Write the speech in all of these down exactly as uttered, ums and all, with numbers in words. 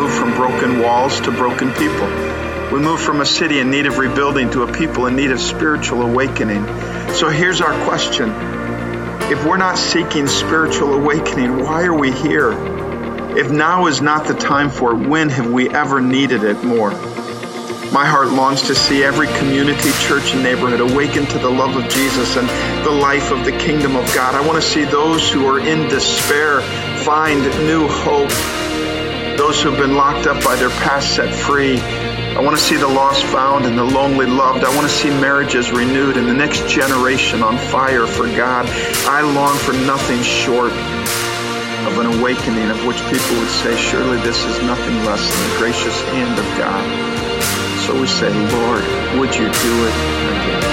move from broken walls to broken people. We move from a city in need of rebuilding to a people in need of spiritual awakening. So here's our question. If we're not seeking spiritual awakening, why are we here? If now is not the time for it, when have we ever needed it more? My heart longs to see every community, church, and neighborhood awaken to the love of Jesus and the life of the kingdom of God. I want to see those who are in despair find new hope. Those who have been locked up by their past set free. I want to see the lost found and the lonely loved. I want to see marriages renewed and the next generation on fire for God. I long for nothing short of an awakening of which people would say, surely this is nothing less than the gracious hand of God. So we say, Lord, would you do it again?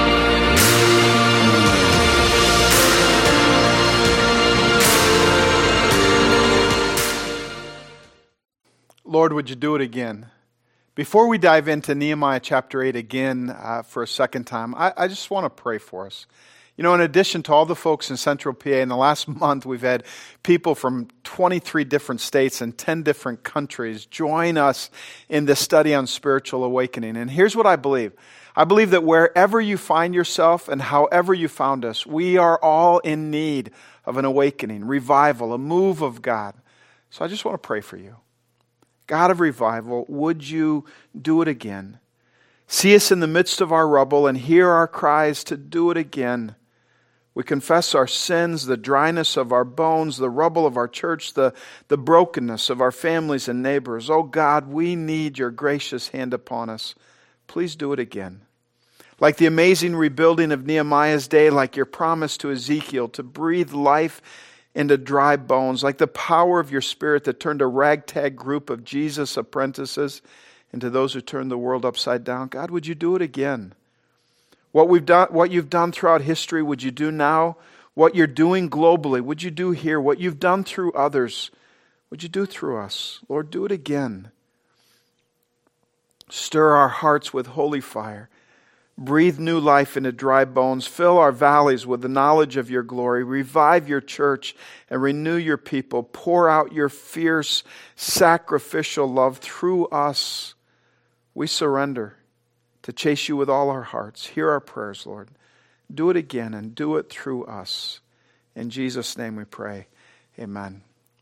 Lord, would you do it again? Before we dive into Nehemiah chapter eight again uh, for a second time, I, I just want to pray for us. You know, in addition to all the folks in Central P A, in the last month we've had people from twenty-three different states and ten different countries join us in this study on spiritual awakening. And here's what I believe. I believe that wherever you find yourself and however you found us, we are all in need of an awakening, revival, a move of God. So I just want to pray for you. God of revival, would you do it again? See us in the midst of our rubble and hear our cries to do it again. We confess our sins, the dryness of our bones, the rubble of our church, the, the brokenness of our families and neighbors. Oh God, we need your gracious hand upon us. Please do it again. Like the amazing rebuilding of Nehemiah's day, like your promise to Ezekiel to breathe life into dry bones, like the power of your Spirit that turned a ragtag group of Jesus apprentices into those who turned the world upside down. God, would you do it again? What we've done, what you've done throughout history, would you do now? What you're doing globally, would you do here? What you've done through others, would you do through us? Lord, do it again. Stir our hearts with holy fire. Breathe new life into dry bones. Fill our valleys with the knowledge of your glory. Revive your church and renew your people. Pour out your fierce, sacrificial love through us. We surrender to chase you with all our hearts. Hear our prayers, Lord. Do it again and do it through us. In Jesus' name we pray. Amen.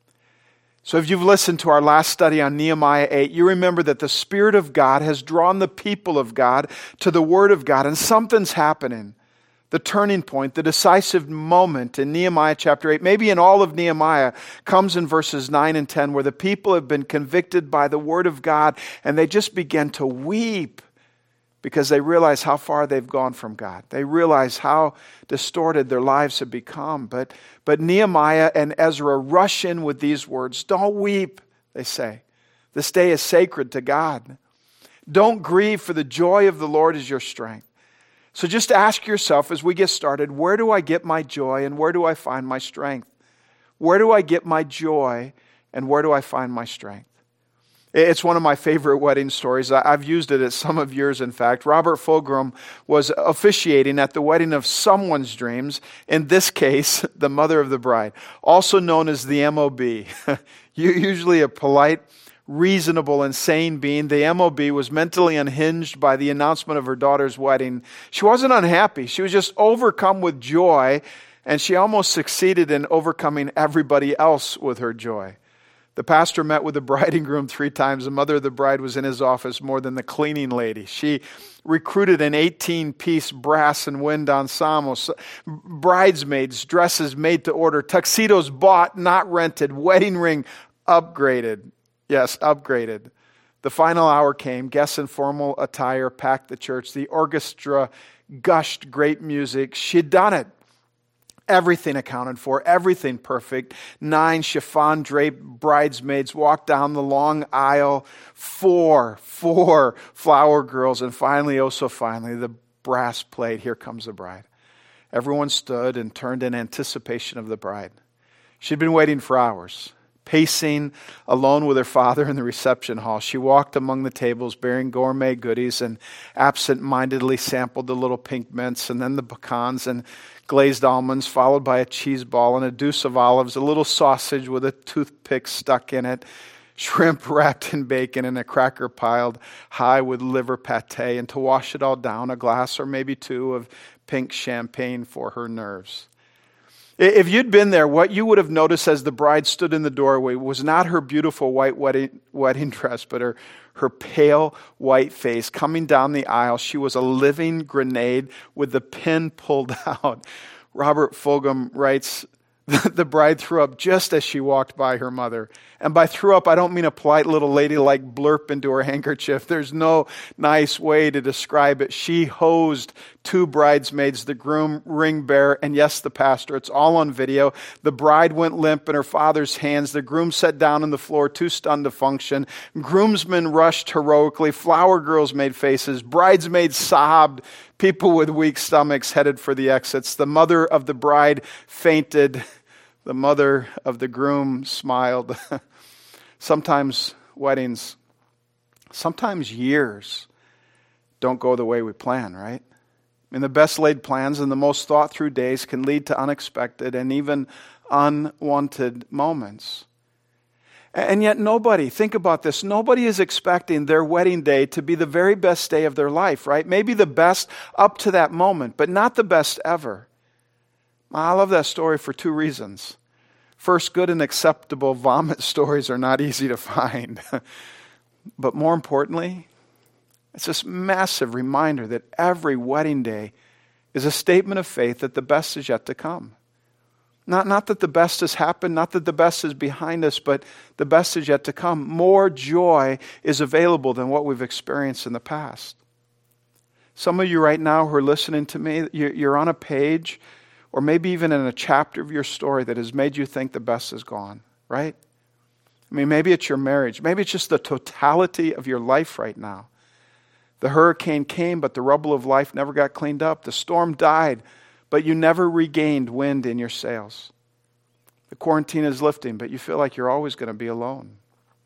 So if you've listened to our last study on Nehemiah eight, you remember that the Spirit of God has drawn the people of God to the Word of God, and something's happening. The turning point, the decisive moment in Nehemiah chapter eight, maybe in all of Nehemiah, comes in verses nine and ten, where the people have been convicted by the Word of God, and they just begin to weep because they realize how far they've gone from God. They realize how distorted their lives have become. But, but Nehemiah and Ezra rush in with these words. Don't weep, they say. This day is sacred to God. Don't grieve, for the joy of the Lord is your strength. So just ask yourself as we get started, where do I get my joy and where do I find my strength? Where do I get my joy and where do I find my strength? It's one of my favorite wedding stories. I've used it at some of yours, in fact. Robert Fulghum was officiating at the wedding of someone's dreams, in this case, the mother of the bride, also known as the M O B. Usually a polite, reasonable, and sane being, the M O B was mentally unhinged by the announcement of her daughter's wedding. She wasn't unhappy. She was just overcome with joy, and she almost succeeded in overcoming everybody else with her joy. The pastor met with the bride and groom three times. The mother of the bride was in his office more than the cleaning lady. She recruited an eighteen-piece brass and wind ensemble, bridesmaids, dresses made to order, tuxedos bought, not rented, wedding ring upgraded. Yes, upgraded. The final hour came. Guests in formal attire packed the church. The orchestra gushed great music. She'd done it. Everything accounted for, everything perfect. Nine chiffon draped bridesmaids walked down the long aisle. Four, four flower girls. And finally, oh so finally, the brass played, Here Comes the Bride. Everyone stood and turned in anticipation of the bride. She'd been waiting for hours. Pacing alone with her father in the reception hall, she walked among the tables bearing gourmet goodies and absent-mindedly sampled the little pink mints and then the pecans and glazed almonds, followed by a cheese ball and a deuce of olives, a little sausage with a toothpick stuck in it. shrimp wrapped in bacon and a cracker piled high with liver pate, and to wash it all down, a glass or maybe two of pink champagne for her nerves. If you'd been there, what you would have noticed as the bride stood in the doorway was not her beautiful white wedding, wedding dress, but her, her pale white face coming down the aisle. She was a living grenade with the pin pulled out. Robert Fulghum writes, the bride threw up just as she walked by her mother. And by threw up, I don't mean a polite little lady like blurp into her handkerchief. There's no nice way to describe it. She hosed two bridesmaids, the groom, ring bearer, and yes, the pastor. It's all on video. The bride went limp in her father's hands. The groom sat down on the floor, too stunned to function. Groomsmen rushed heroically. Flower girls made faces. Bridesmaids sobbed. People with weak stomachs headed for the exits. The mother of the bride fainted. The mother of the groom smiled. Sometimes weddings, sometimes years don't go the way we plan, right? I mean, the best laid plans and the most thought through days can lead to unexpected and even unwanted moments. And yet nobody, think about this, nobody is expecting their wedding day to be the very best day of their life, right? Maybe the best up to that moment, but not the best ever. I love that story for two reasons. First, good and acceptable vomit stories are not easy to find. But more importantly, it's this massive reminder that every wedding day is a statement of faith that the best is yet to come. Not, not that the best has happened, not that the best is behind us, but the best is yet to come. More joy is available than what we've experienced in the past. Some of you right now who are listening to me, you're on a page or maybe even in a chapter of your story that has made you think the best is gone, right? I mean, maybe it's your marriage. Maybe it's just the totality of your life right now. The hurricane came, but the rubble of life never got cleaned up. The storm died, but you never regained wind in your sails. The quarantine is lifting, but you feel like you're always going to be alone.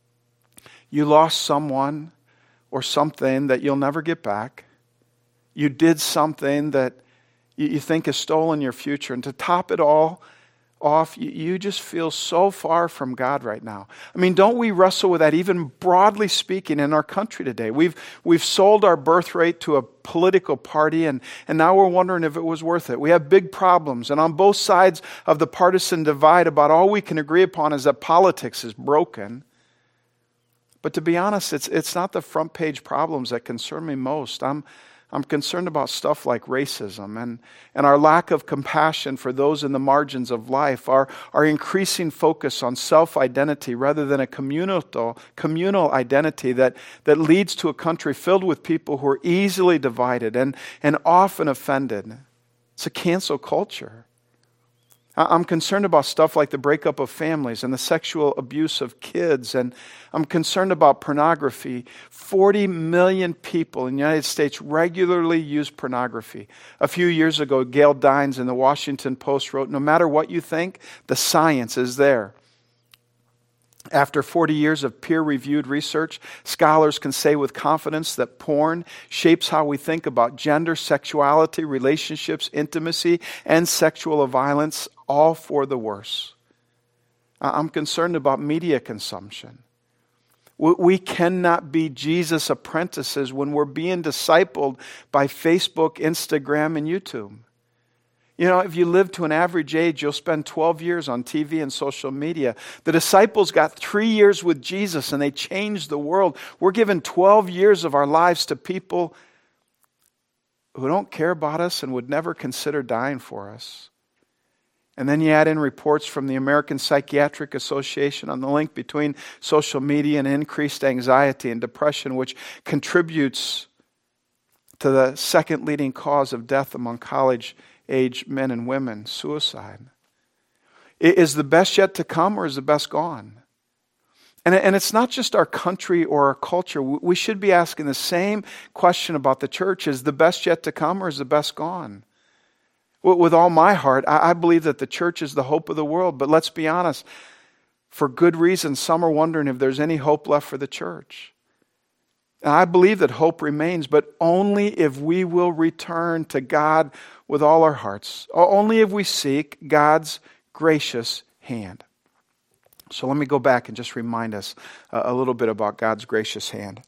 You lost someone or something that you'll never get back. You did something that you think has stolen your future. And to top it all off, you just feel so far from God right now. I mean, don't we wrestle with that even broadly speaking in our country today? We've we've sold our birthright to a political party, and, and now we're wondering if it was worth it. We have big problems, and on both sides of the partisan divide, about all we can agree upon is that politics is broken. But to be honest, it's it's not the front page problems that concern me most. I'm I'm concerned about stuff like racism and, and our lack of compassion for those in the margins of life, our, our increasing focus on self-identity rather than a communal, communal identity that, that leads to a country filled with people who are easily divided and, and often offended. It's a cancel culture. I'm concerned about stuff like the breakup of families and the sexual abuse of kids. And I'm concerned about pornography. forty million people in the United States regularly use pornography. A few years ago, Gail Dines in the Washington Post wrote, no matter what you think, the science is there. After forty years of peer-reviewed research, scholars can say with confidence that porn shapes how we think about gender, sexuality, relationships, intimacy, and sexual violence, all for the worse. I'm concerned about media consumption. We cannot be Jesus' apprentices when we're being discipled by Facebook, Instagram, and YouTube. You know, if you live to an average age, you'll spend twelve years on T V and social media. The disciples got three years with Jesus and they changed the world. We're given twelve years of our lives to people who don't care about us and would never consider dying for us. And then you add in reports from the American Psychiatric Association on the link between social media and increased anxiety and depression, which contributes to the second leading cause of death among college-age men and women, suicide. Is the best yet to come, or is the best gone? And, and it's not just our country or our culture. We should be asking the same question about the church. Is the best yet to come, or is the best gone? With all my heart, I believe that the church is the hope of the world. But let's be honest, for good reason, some are wondering if there's any hope left for the church. And I believe that hope remains, but only if we will return to God with all our hearts. Only if we seek God's gracious hand. So let me go back and just remind us a little bit about God's gracious hand.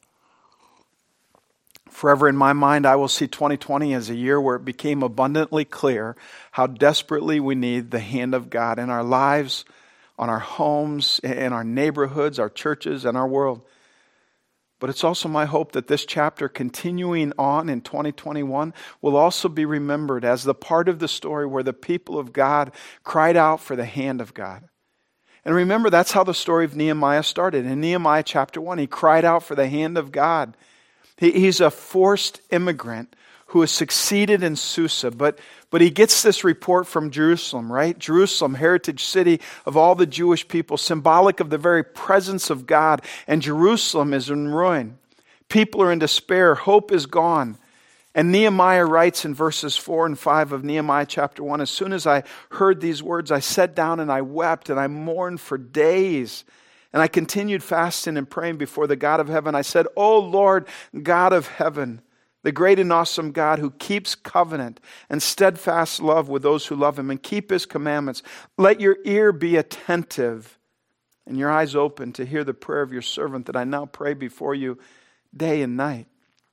Forever in my mind, I will see twenty twenty as a year where it became abundantly clear how desperately we need the hand of God in our lives, on our homes, in our neighborhoods, our churches, and our world. But it's also my hope that this chapter continuing on in twenty twenty-one will also be remembered as the part of the story where the people of God cried out for the hand of God. And remember, that's how the story of Nehemiah started. In Nehemiah chapter one, he cried out for the hand of God. He, he's a forced immigrant who has succeeded in Susa, but, but he gets this report from Jerusalem, right? Jerusalem, heritage city of all the Jewish people, symbolic of the very presence of God. And Jerusalem is in ruin. People are in despair. Hope is gone. And Nehemiah writes in verses four and five of Nehemiah chapter one, as soon as I heard these words, I sat down and I wept and I mourned for days. And I continued fasting and praying before the God of heaven. I said, "O Lord, God of heaven, the great and awesome God who keeps covenant and steadfast love with those who love him and keep his commandments, let your ear be attentive and your eyes open to hear the prayer of your servant that I now pray before you day and night."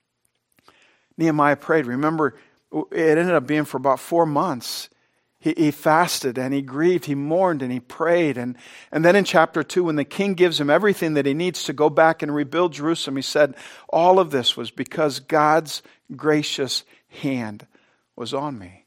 Nehemiah prayed. Remember, it ended up being for about four months. He, he fasted and he grieved, he mourned and he prayed. And, and then in chapter two, when the king gives him everything that he needs to go back and rebuild Jerusalem, he said, all of this was because God's gracious hand was on me.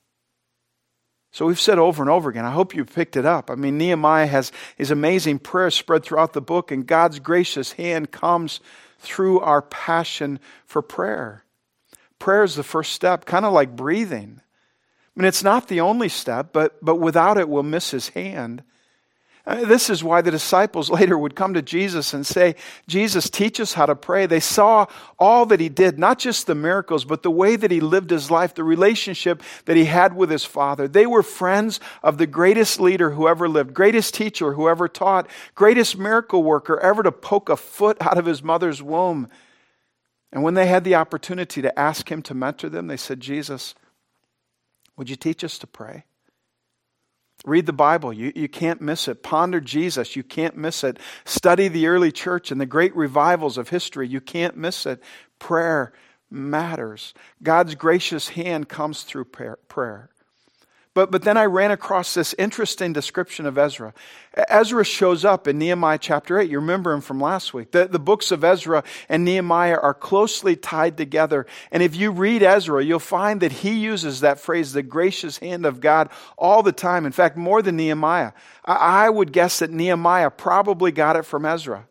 So we've said over and over again, I hope you picked it up. I mean, Nehemiah has his amazing prayers spread throughout the book, and God's gracious hand comes through our passion for prayer. Prayer is the first step, kind of like breathing. I mean, it's not the only step, but, but without it, we'll miss his hand. Uh, this is why the disciples later would come to Jesus and say, Jesus, teach us how to pray. They saw all that he did, not just the miracles, but the way that he lived his life, the relationship that he had with his Father. They were friends of the greatest leader who ever lived, greatest teacher who ever taught, greatest miracle worker ever to poke a foot out of his mother's womb. And when they had the opportunity to ask him to mentor them, they said, Jesus, would you teach us to pray? Read the Bible. You, you can't miss it. Ponder Jesus. You can't miss it. Study the early church and the great revivals of history. You can't miss it. Prayer matters. God's gracious hand comes through prayer. But, but then I ran across this interesting description of Ezra. Ezra shows up in Nehemiah chapter eight. You remember him from last week. The, the books of Ezra and Nehemiah are closely tied together. And if you read Ezra, you'll find that he uses that phrase, the gracious hand of God, all the time. In fact, more than Nehemiah. I, I would guess that Nehemiah probably got it from Ezra.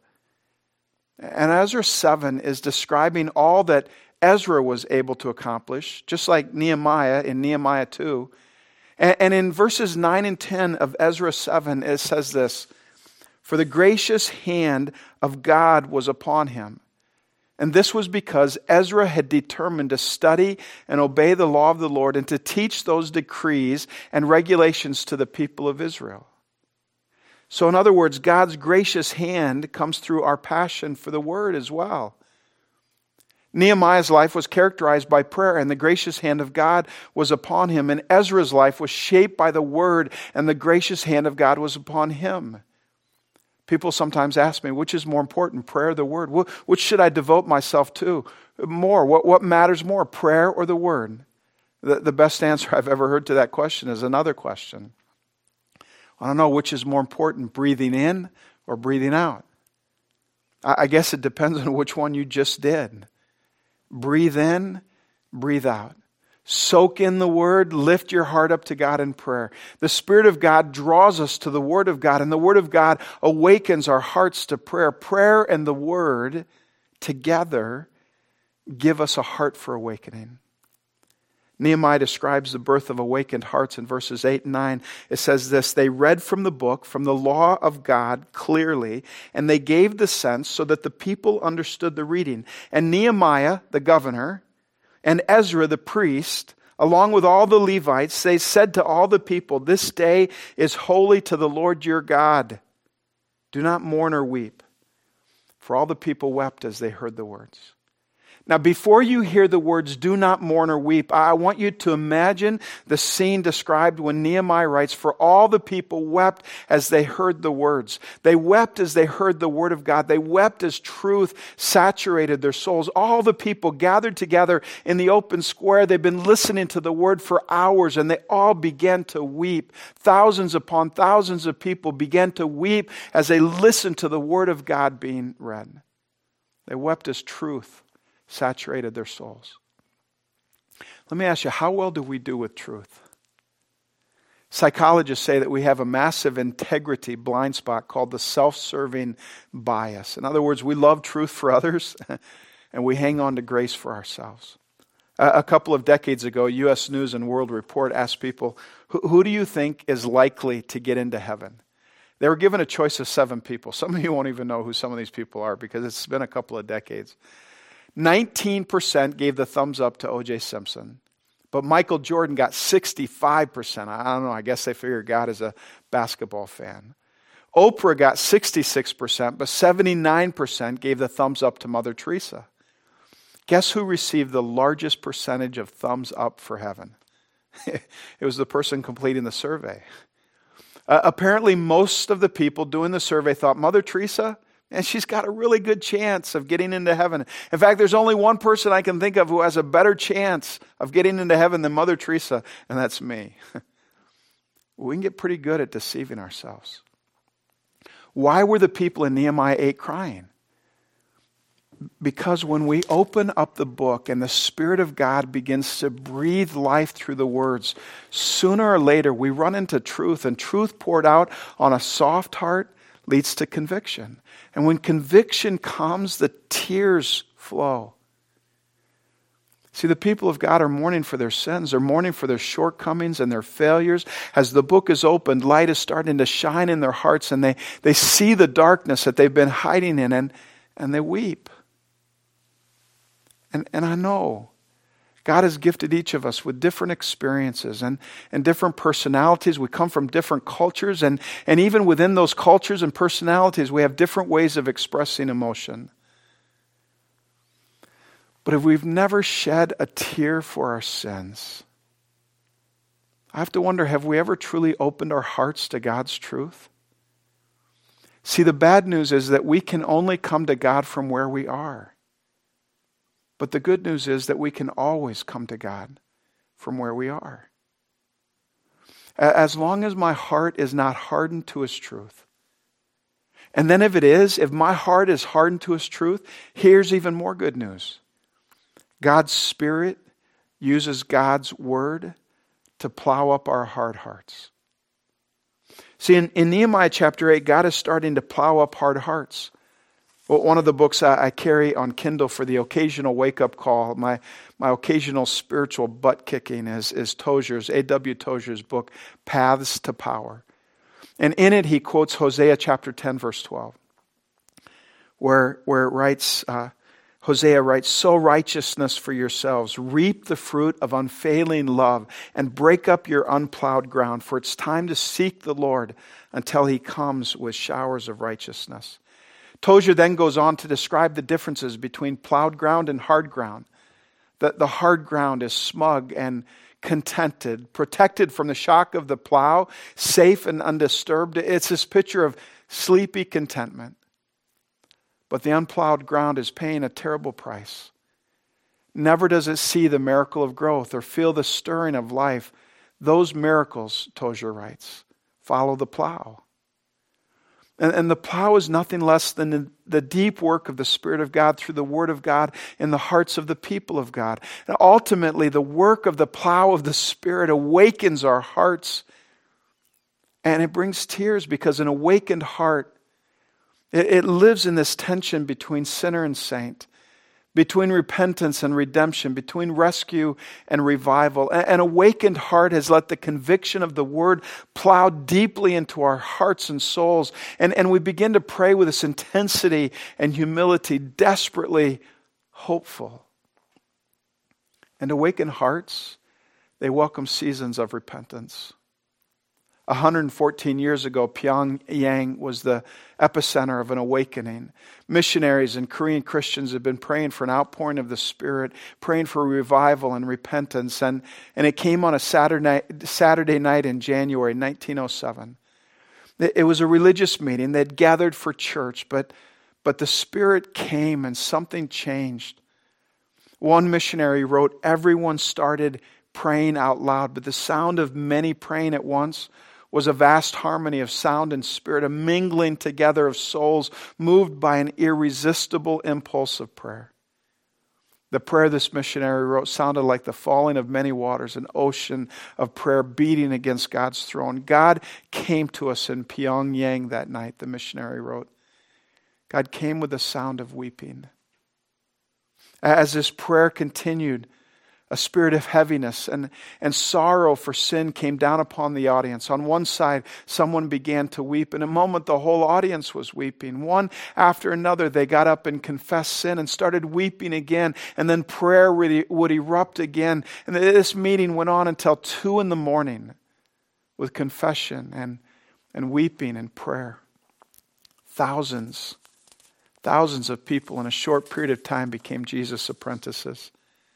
And Ezra seven is describing all that Ezra was able to accomplish, just like Nehemiah in Nehemiah two. And in verses nine and ten of Ezra seven, it says this, "For the gracious hand of God was upon him. And this was because Ezra had determined to study and obey the law of the Lord and to teach those decrees and regulations to the people of Israel." So in other words, God's gracious hand comes through our passion for the word as well. Nehemiah's life was characterized by prayer, and the gracious hand of God was upon him. And Ezra's life was shaped by the word, and the gracious hand of God was upon him. People sometimes ask me, which is more important, prayer or the word? Which should I devote myself to more? What, what matters more, prayer or the word? The, the best answer I've ever heard to that question is another question. I don't know which is more important, breathing in or breathing out. I, I guess it depends on which one you just did. Breathe in, breathe out. Soak in the word, lift your heart up to God in prayer. The Spirit of God draws us to the Word of God, and the Word of God awakens our hearts to prayer. Prayer and the Word together give us a heart for awakening. Nehemiah describes the birth of awakened hearts in verses eight and nine. It says this, "They read from the book, from the law of God clearly, and they gave the sense so that the people understood the reading. And Nehemiah, the governor, and Ezra, the priest, along with all the Levites, they said to all the people, 'This day is holy to the Lord your God. Do not mourn or weep.' For all the people wept as they heard the words." Now, before you hear the words, do not mourn or weep, I want you to imagine the scene described when Nehemiah writes, for all the people wept as they heard the words. They wept as they heard the word of God. They wept as truth saturated their souls. All the people gathered together in the open square. They've been listening to the word for hours, and they all began to weep. Thousands upon thousands of people began to weep as they listened to the word of God being read. They wept as truth saturated their souls. Let me ask you, how well do we do with truth? Psychologists say that we have a massive integrity blind spot called the self-serving bias. In other words, we love truth for others and we hang on to grace for ourselves. A couple of decades ago, U S News and World Report asked people, who, who do you think is likely to get into heaven? They were given a choice of seven people. Some of you won't even know who some of these people are because it's been a couple of decades. nineteen percent gave the thumbs up to O J Simpson. But Michael Jordan got sixty-five percent. I don't know, I guess they figured God is a basketball fan. Oprah got sixty-six percent, but seventy-nine percent gave the thumbs up to Mother Teresa. Guess who received the largest percentage of thumbs up for heaven? It was the person completing the survey. Uh, apparently, most of the people doing the survey thought, Mother Teresa, and she's got a really good chance of getting into heaven. In fact, there's only one person I can think of who has a better chance of getting into heaven than Mother Teresa, and that's me. We can get pretty good at deceiving ourselves. Why were the people in Nehemiah eight crying? Because when we open up the book and the Spirit of God begins to breathe life through the words, sooner or later we run into truth, and truth poured out on a soft heart leads to conviction. And when conviction comes, the tears flow. See, the people of God are mourning for their sins. They're mourning for their shortcomings and their failures. As the book is opened, light is starting to shine in their hearts, and they, they see the darkness that they've been hiding in, and, and they weep. And, and I know God has gifted each of us with different experiences and, and different personalities. We come from different cultures, and, and even within those cultures and personalities, we have different ways of expressing emotion. But if we've never shed a tear for our sins, I have to wonder, have we ever truly opened our hearts to God's truth? See, the bad news is that we can only come to God from where we are. But the good news is that we can always come to God from where we are. As long as my heart is not hardened to His truth. And then if it is, if my heart is hardened to His truth, here's even more good news. God's Spirit uses God's Word to plow up our hard hearts. See, in, in Nehemiah chapter eight, God is starting to plow up hard hearts. Well, one of the books I, I carry on Kindle for the occasional wake-up call, my, my occasional spiritual butt-kicking is, is Tozer's, A W Tozer's book, Paths to Power. And in it, he quotes Hosea chapter ten, verse twelve, where, where it writes, uh, Hosea writes, sow righteousness for yourselves, reap the fruit of unfailing love, and break up your unplowed ground, for it's time to seek the Lord until He comes with showers of righteousness. Tozer then goes on to describe the differences between plowed ground and hard ground. That the hard ground is smug and contented, protected from the shock of the plow, safe and undisturbed. It's this picture of sleepy contentment. But the unplowed ground is paying a terrible price. Never does it see the miracle of growth or feel the stirring of life. Those miracles, Tozer writes, follow the plow. And, and the plow is nothing less than the, the deep work of the Spirit of God through the Word of God in the hearts of the people of God. And ultimately, the work of the plow of the Spirit awakens our hearts. And it brings tears because an awakened heart, it, it lives in this tension between sinner and saint, between repentance and redemption, between rescue and revival. An awakened heart has let the conviction of the Word plow deeply into our hearts and souls. And, and we begin to pray with this intensity and humility, desperately hopeful. And awakened hearts, they welcome seasons of repentance. one hundred fourteen years ago, Pyongyang was the epicenter of an awakening. Missionaries and Korean Christians have been praying for an outpouring of the Spirit, praying for revival and repentance. And, and it came on a Saturday night, Saturday night in January nineteen oh seven. It was a religious meeting. They'd gathered for church, but, but the Spirit came and something changed. One missionary wrote, everyone started praying out loud, but the sound of many praying at once was a vast harmony of sound and spirit, a mingling together of souls moved by an irresistible impulse of prayer. The prayer this missionary wrote sounded like the falling of many waters, an ocean of prayer beating against God's throne. God came to us in Pyongyang that night, the missionary wrote. God came with the sound of weeping. As this prayer continued, a spirit of heaviness and, and sorrow for sin came down upon the audience. On one side, someone began to weep. In a moment, the whole audience was weeping. One after another, they got up and confessed sin and started weeping again. And then prayer would, would erupt again. And this meeting went on until two in the morning with confession and, and weeping and prayer. Thousands, thousands of people in a short period of time became Jesus' apprentices.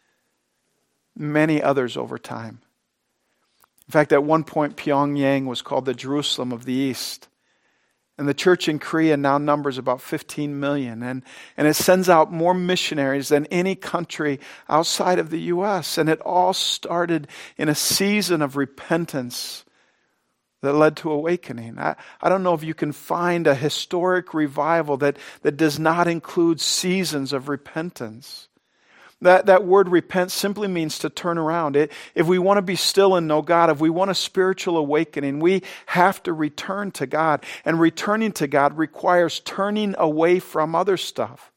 Many others over time. In fact, at one point, Pyongyang was called the Jerusalem of the East. And the church in Korea now numbers about fifteen million. And, and it sends out more missionaries than any country outside of the U S. And it all started in a season of repentance that led to awakening. I, I don't know if you can find a historic revival that, that does not include seasons of repentance. That, that word repent simply means to turn around. It, if we want to be still and know God, if we want a spiritual awakening, we have to return to God. And returning to God requires turning away from other stuff.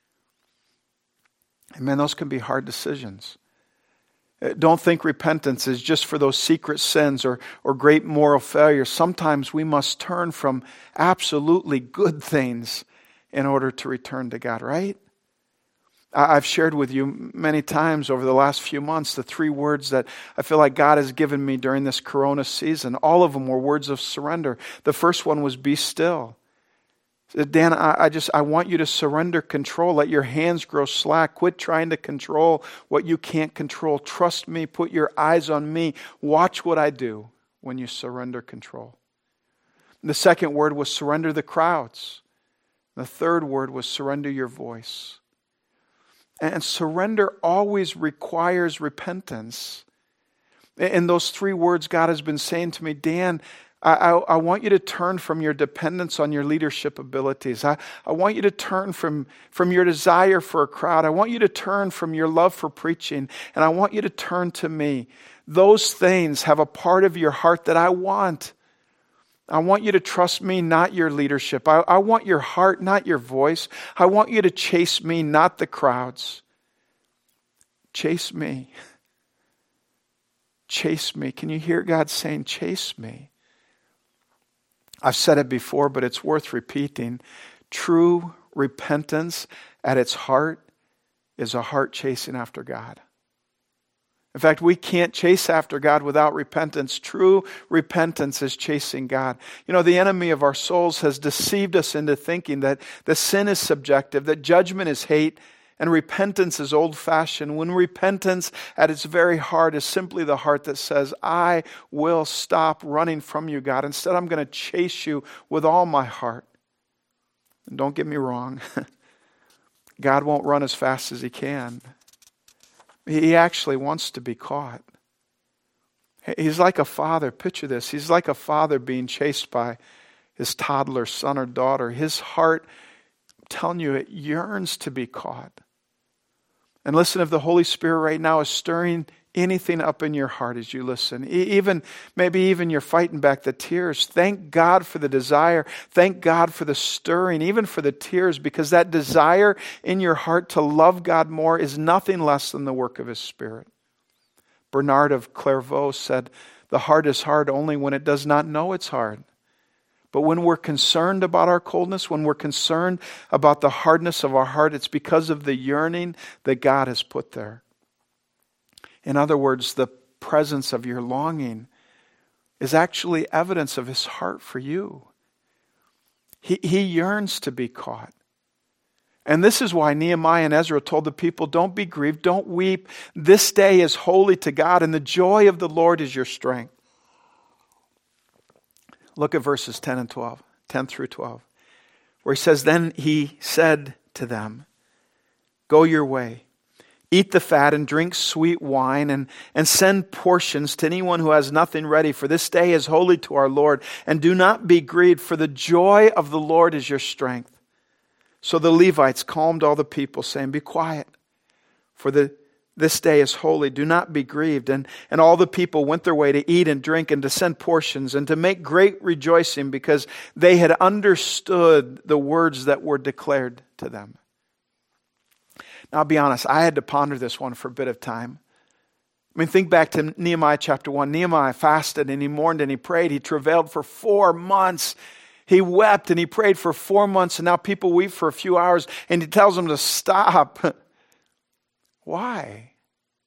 And man, those can be hard decisions. Don't think repentance is just for those secret sins or, or great moral failures. Sometimes we must turn from absolutely good things in order to return to God, right? I've shared with you many times over the last few months the three words that I feel like God has given me during this Corona season. All of them were words of surrender. The first one was be still. Dan, I just, I want you to surrender control. Let your hands grow slack. Quit trying to control what you can't control. Trust me. Put your eyes on me. Watch what I do when you surrender control. The second word was surrender the crowds. The third word was surrender your voice. And surrender always requires repentance. In those three words, God has been saying to me, Dan, I, I, I want you to turn from your dependence on your leadership abilities. I, I want you to turn from, from your desire for a crowd. I want you to turn from your love for preaching. And I want you to turn to me. Those things have a part of your heart that I want. I want you to trust me, not your leadership. I, I want your heart, not your voice. I want you to chase me, not the crowds. Chase me. Chase me. Can you hear God saying, chase me? I've said it before, but it's worth repeating. True repentance at its heart is a heart chasing after God. In fact, we can't chase after God without repentance. True repentance is chasing God. You know, the enemy of our souls has deceived us into thinking that the sin is subjective, that judgment is hate, and repentance is old-fashioned. When repentance at its very heart is simply the heart that says, I will stop running from you, God. Instead, I'm going to chase you with all my heart. And don't get me wrong. God won't run as fast as he can. He actually wants to be caught. He's like a father. Picture this. He's like a father being chased by his toddler son or daughter. His heart, I'm telling you, it yearns to be caught. And listen, if the Holy Spirit right now is stirring anything up in your heart as you listen, even maybe even you're fighting back the tears, thank God for the desire. Thank God for the stirring, even for the tears, because that desire in your heart to love God more is nothing less than the work of his Spirit. Bernard of Clairvaux said, the heart is hard only when it does not know it's hard. But when we're concerned about our coldness, when we're concerned about the hardness of our heart, it's because of the yearning that God has put there. In other words, the presence of your longing is actually evidence of his heart for you. He, he yearns to be caught. And this is why Nehemiah and Ezra told the people, don't be grieved, don't weep. This day is holy to God, and the joy of the Lord is your strength. Look at verses ten and twelve, ten through twelve, where he says, then he said to them, go your way, eat the fat and drink sweet wine, and, and send portions to anyone who has nothing ready, for this day is holy to our Lord. And do not be grieved, for the joy of the Lord is your strength. So the Levites calmed all the people, saying, be quiet, for the, this day is holy. Do not be grieved. And, and all the people went their way to eat and drink and to send portions and to make great rejoicing, because they had understood the words that were declared to them. Now, I'll be honest, I had to ponder this one for a bit of time. I mean, think back to Nehemiah chapter one. Nehemiah fasted and he mourned and he prayed. He travailed for four months. He wept and he prayed for four months, and now people weep for a few hours, and he tells them to stop. Why?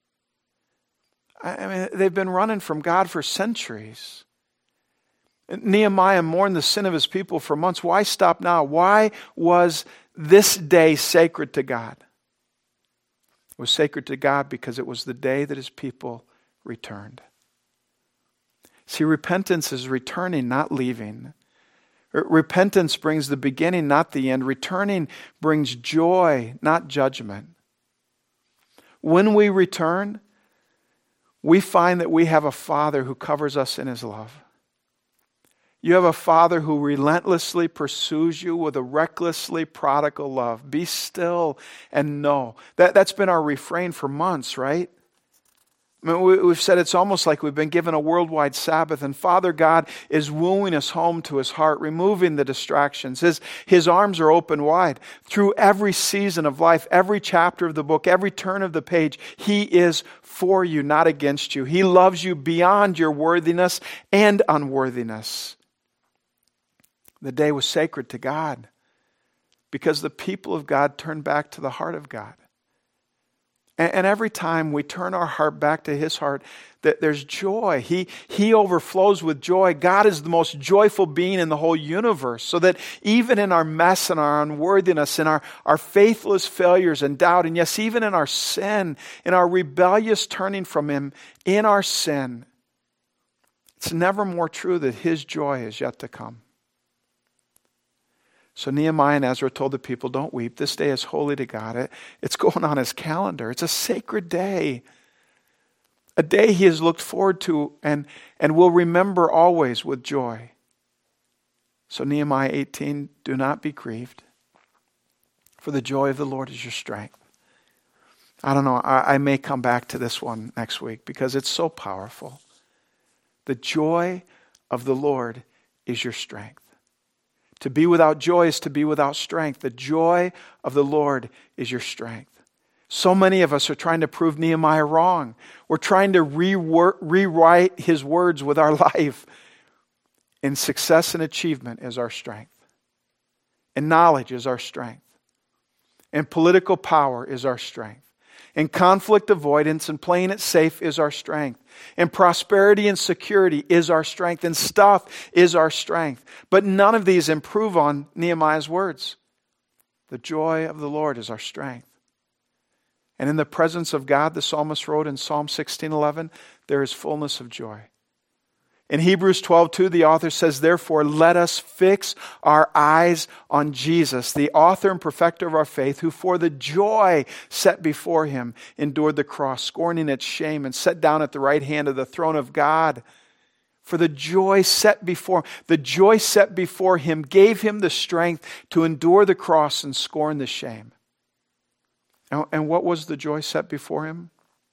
I mean, they've been running from God for centuries. Nehemiah mourned the sin of his people for months. Why stop now? Why was this day sacred to God? It was sacred to God because it was the day that his people returned. See, repentance is returning, not leaving. Repentance brings the beginning, not the end. Returning brings joy, not judgment. When we return, we find that we have a Father who covers us in his love. You have a Father who relentlessly pursues you with a recklessly prodigal love. Be still and know. That, that's been our refrain for months, right? I mean, we, we've said it's almost like we've been given a worldwide Sabbath, and Father God is wooing us home to his heart, removing the distractions. His, his arms are open wide. Through every season of life, every chapter of the book, every turn of the page, he is for you, not against you. He loves you beyond your worthiness and unworthiness. The day was sacred to God because the people of God turned back to the heart of God. And every time we turn our heart back to his heart, that there's joy. He, he overflows with joy. God is the most joyful being in the whole universe, so that even in our mess and our unworthiness, in our, our faithless failures and doubt, and yes, even in our sin, in our rebellious turning from him, in our sin, it's never more true that his joy is yet to come. So Nehemiah and Ezra told the people, don't weep. This day is holy to God. It, it's going on his calendar. It's a sacred day. A day he has looked forward to and, and will remember always with joy. So Nehemiah eighteen, do not be grieved, for the joy of the Lord is your strength. I don't know, I, I may come back to this one next week because it's so powerful. The joy of the Lord is your strength. To be without joy is to be without strength. The joy of the Lord is your strength. So many of us are trying to prove Nehemiah wrong. We're trying to rewor- rewrite his words with our life. And success and achievement is our strength. And knowledge is our strength. And political power is our strength. And conflict avoidance and playing it safe is our strength. And prosperity and security is our strength. And stuff is our strength. But none of these improve on Nehemiah's words. The joy of the Lord is our strength. And in the presence of God, the psalmist wrote in Psalm sixteen eleven, there is fullness of joy. In Hebrews twelve two, the author says, therefore, let us fix our eyes on Jesus, the author and perfecter of our faith, who for the joy set before him endured the cross, scorning its shame, and sat down at the right hand of the throne of God. For the joy set before the joy set before him gave him the strength to endure the cross and scorn the shame. And what was the joy set before him?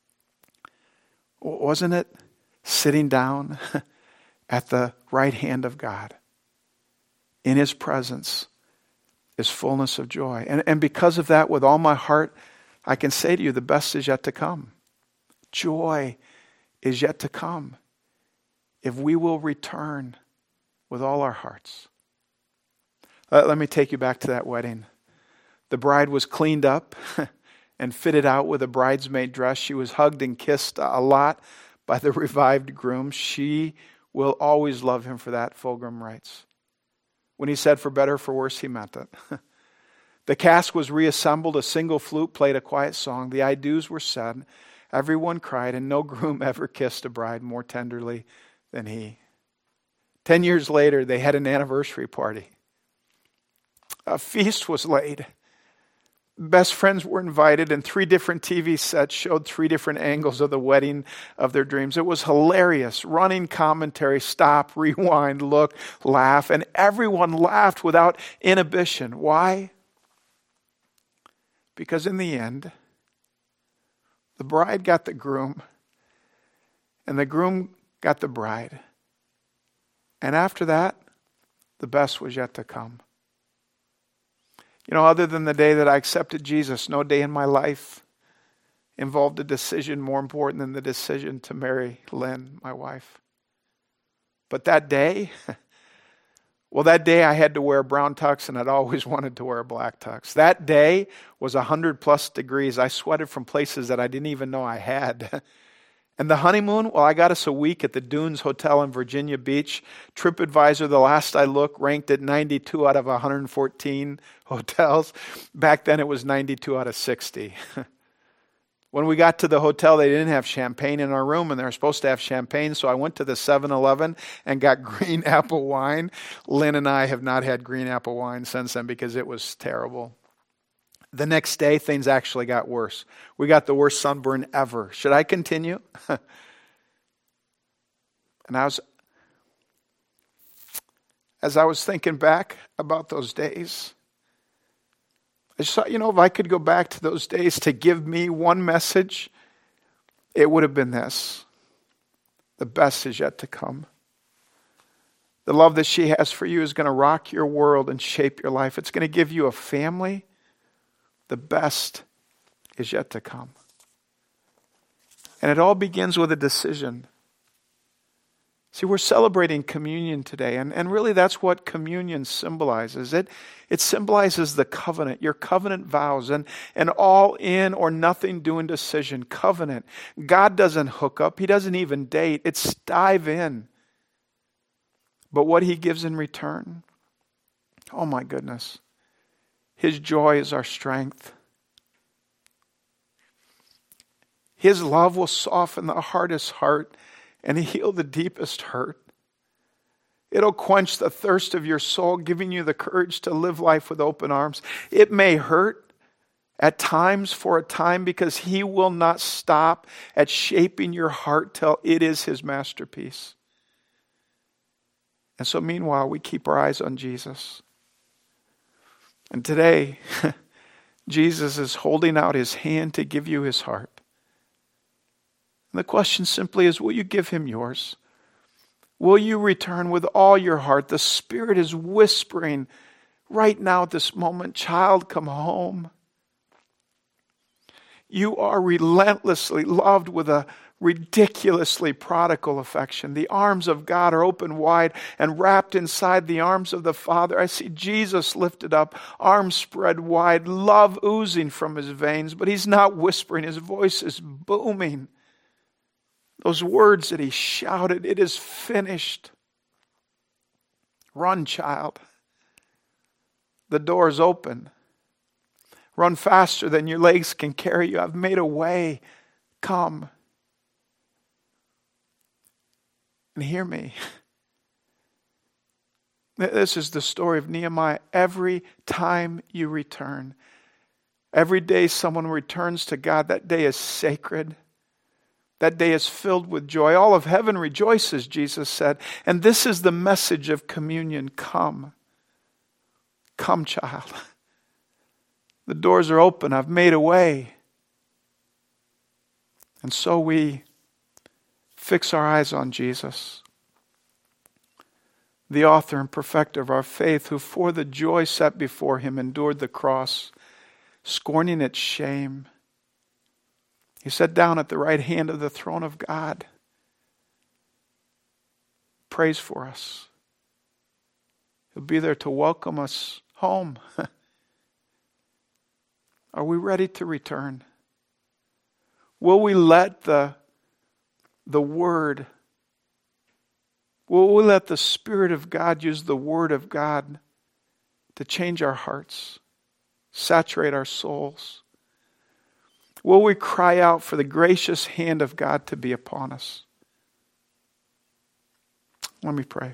Wasn't it sitting down at the right hand of God? In his presence is fullness of joy. And, and because of that, with all my heart, I can say to you, the best is yet to come. Joy is yet to come if we will return with all our hearts. Uh, let me take you back to that wedding. The bride was cleaned up and fitted out with a bridesmaid dress. She was hugged and kissed a lot by the revived groom. She We'll always love him for that, Fulghum writes. When he said for better or for worse, he meant it. The cast was reassembled, a single flute played a quiet song, the I do's were said, everyone cried, and no groom ever kissed a bride more tenderly than he. Ten years later, they had an anniversary party. A feast was laid. Best friends were invited, and three different T V sets showed three different angles of the wedding of their dreams. It was hilarious. Running commentary, stop, rewind, look, laugh, and everyone laughed without inhibition. Why? Because in the end, the bride got the groom, and the groom got the bride. And after that, the best was yet to come. You know, other than the day that I accepted Jesus, no day in my life involved a decision more important than the decision to marry Lynn, my wife. But that day, well, that day I had to wear a brown tux, and I'd always wanted to wear a black tux. That day was one hundred plus degrees. I sweated from places that I didn't even know I had. And the honeymoon, well, I got us a week at the Dunes Hotel in Virginia Beach. TripAdvisor, the last I looked, ranked it ninety-two out of one hundred fourteen hotels. Back then it was ninety-two out of sixty. When we got to the hotel, they didn't have champagne in our room, and they were supposed to have champagne, so I went to the seven eleven and got green apple wine. Lynn and I have not had green apple wine since then because it was terrible. The next day, things actually got worse. We got the worst sunburn ever. Should I continue? And I was, as I was thinking back about those days, I just thought, you know, if I could go back to those days to give me one message, it would have been this. The best is yet to come. The love that she has for you is going to rock your world and shape your life. It's going to give you a family. The best is yet to come. And it all begins with a decision. See, we're celebrating communion today, and, and really that's what communion symbolizes. It, it symbolizes the covenant, your covenant vows, and an all-in or nothing doing decision, covenant. God doesn't hook up. He doesn't even date. It's dive in. But what he gives in return, oh my goodness. His joy is our strength. His love will soften the hardest heart and heal the deepest hurt. It'll quench the thirst of your soul, giving you the courage to live life with open arms. It may hurt at times for a time because he will not stop at shaping your heart till it is his masterpiece. And so meanwhile, we keep our eyes on Jesus. And today, Jesus is holding out his hand to give you his heart. And the question simply is, will you give him yours? Will you return with all your heart? The Spirit is whispering right now at this moment, child, come home. You are relentlessly loved with a ridiculously prodigal affection. The arms of God are open wide and wrapped inside the arms of the Father. I see Jesus lifted up, arms spread wide, love oozing from his veins, but he's not whispering. His voice is booming. Those words that he shouted, it is finished. Run, child. The door is open. Run faster than your legs can carry you. I've made a way. Come. And hear me. This is the story of Nehemiah. Every time you return, every day someone returns to God, that day is sacred. That day is filled with joy. All of heaven rejoices, Jesus said. And this is the message of communion. Come. Come, child. The doors are open. I've made a way. And so we fix our eyes on Jesus, the author and perfecter of our faith, who for the joy set before him endured the cross, scorning its shame. He sat down at the right hand of the throne of God. Prays for us. He'll be there to welcome us home. Are we ready to return? Will we let the, the word Will we let the Spirit of God use the Word of God to change our hearts, saturate our souls? Will we cry out for the gracious hand of God to be upon us? Let me pray.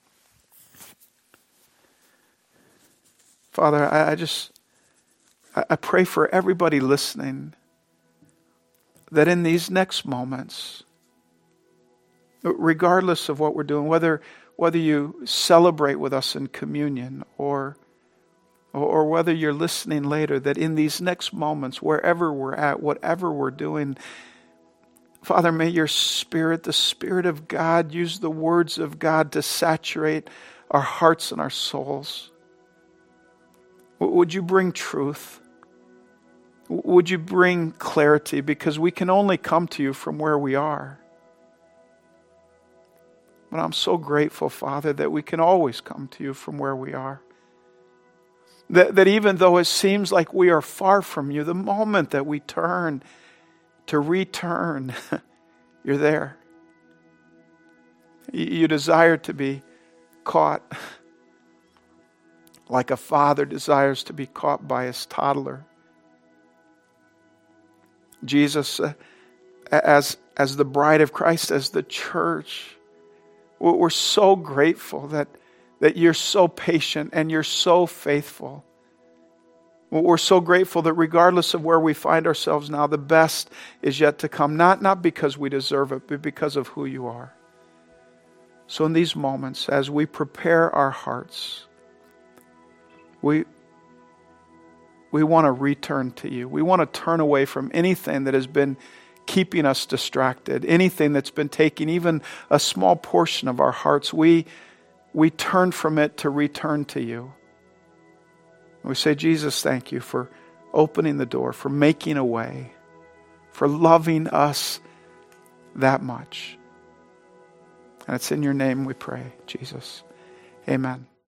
Father, I, I just, I pray for everybody listening that in these next moments, regardless of what we're doing, whether whether you celebrate with us in communion or or whether you're listening later, that in these next moments, wherever we're at, whatever we're doing, Father, may your Spirit, the Spirit of God, use the words of God to saturate our hearts and our souls. Would you bring truth? Would you bring clarity? Because we can only come to you from where we are. But I'm so grateful, Father, that we can always come to you from where we are. That, that even though it seems like we are far from you, the moment that we turn to return, you're there. You, you desire to be caught like a father desires to be caught by his toddler. Jesus, uh, as, as the bride of Christ, as the church, we're so grateful that, that you're so patient and you're so faithful. We're so grateful that regardless of where we find ourselves now, the best is yet to come. Not, not because we deserve it, but because of who you are. So in these moments, as we prepare our hearts, we, we want to return to you. We want to turn away from anything that has been keeping us distracted, anything that's been taking even a small portion of our hearts. We, we turn from it to return to you. We say, Jesus, thank you for opening the door, for making a way, for loving us that much. And it's in your name we pray, Jesus. Amen.